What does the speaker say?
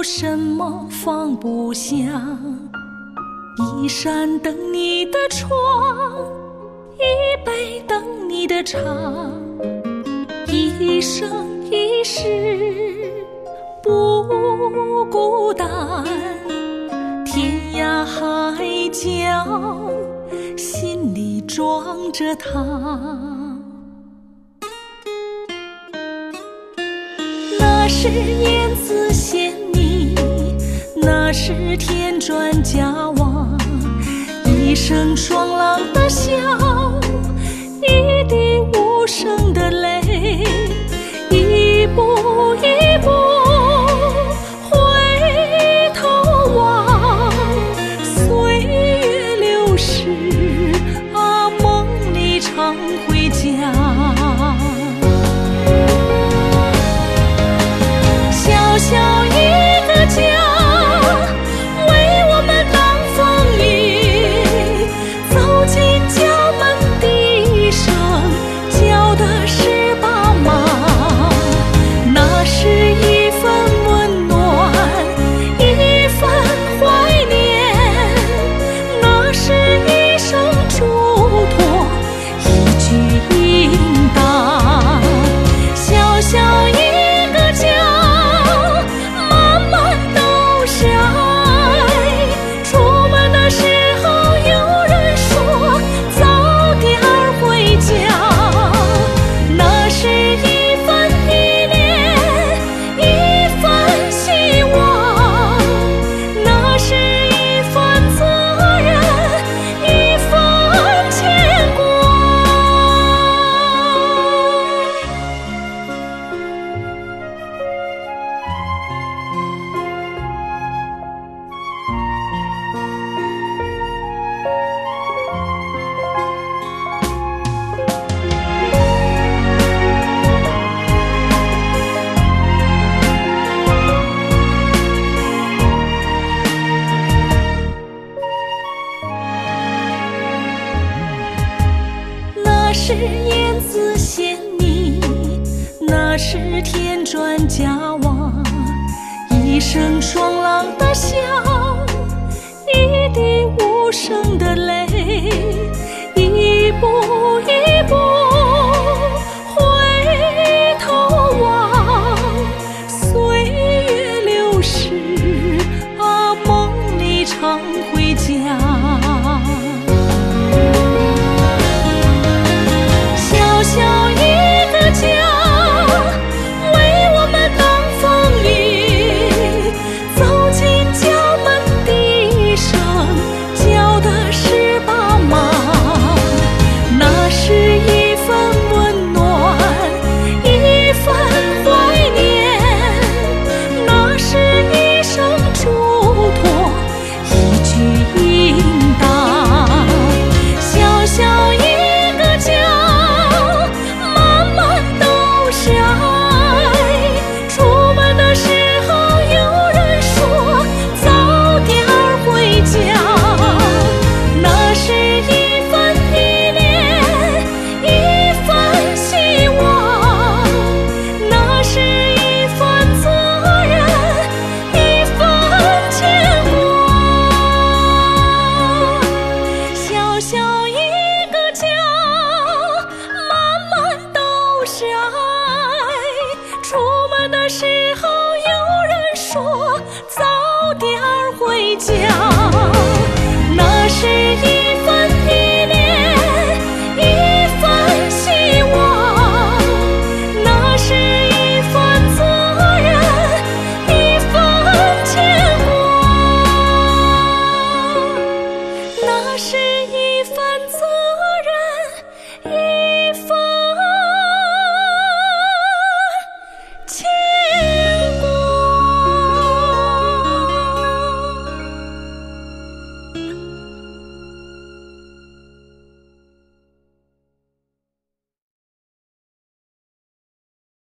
什么放不下？一扇等你的窗，一杯等你的茶，一生一世不孤单。天涯海角，心里装着它。那是燕子衔泥，那是天转佳娃，一声双郎的笑，一滴无声的泪，一步一步回头望，岁月流逝啊，梦里常回家。小小一个家，为我们挡风雨，走进家门第一声叫的是爸妈。那是一份温暖，一份怀念，那是一声嘱托，一句应答。小小一个家，是燕子衔泥，那是天转佳娃，一声双郎的笑，一滴无声的泪。